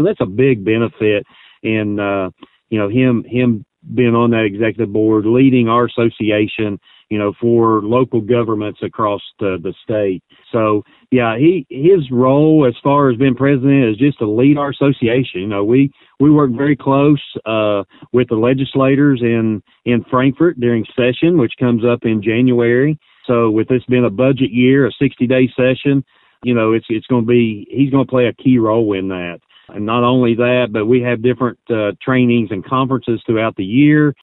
So that's a big benefit in, him being on that executive board, leading our association, for local governments across the state. So, yeah, his role as far as being president is just to lead our association. We work very close with the legislators in Frankfort during session, which comes up in January. So with this being a budget year, a 60-day session, it's going to be, he's going to play a key role in that. And not only that, but we have different trainings and conferences throughout the year.